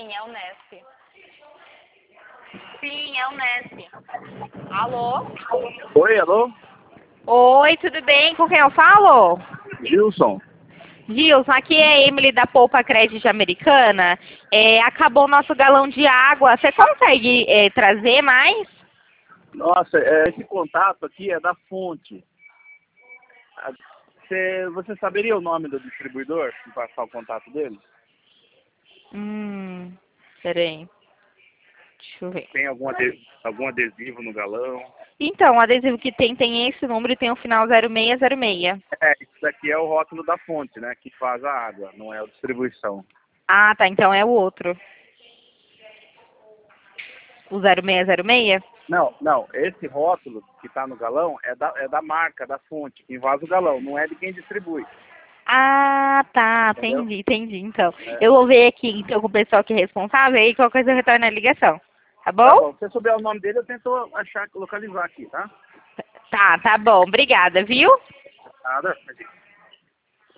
Sim, é o Nesp. Sim, é o Nesp. Alô? Oi, alô? Oi, tudo bem? Com quem eu falo? Gilson. Gilson, aqui é a Emily da Poupa Crédito Americana. Acabou o nosso galão de água. Você consegue trazer mais? Nossa, esse contato aqui é da fonte. Você saberia o nome do distribuidor? Se passar o contato dele? Peraí. Deixa eu ver. Tem algum adesivo no galão? Então, o adesivo que tem esse número e tem o final 0606. Isso daqui é o rótulo da fonte, né? Que faz a água, não é a distribuição. Ah, tá. Então é o outro. O 0606? Não. Esse rótulo que está no galão é da marca, da fonte, que invasa o galão, não é de quem distribui. Ah, tá. Entendeu? Entendi. Então, É. eu vou ver aqui então, com o pessoal que é responsável e qualquer coisa eu retorno a ligação. Tá Tá bom? bom. Se você souber o nome dele, eu tento localizar aqui, tá? Tá bom. Obrigada, viu? Nada.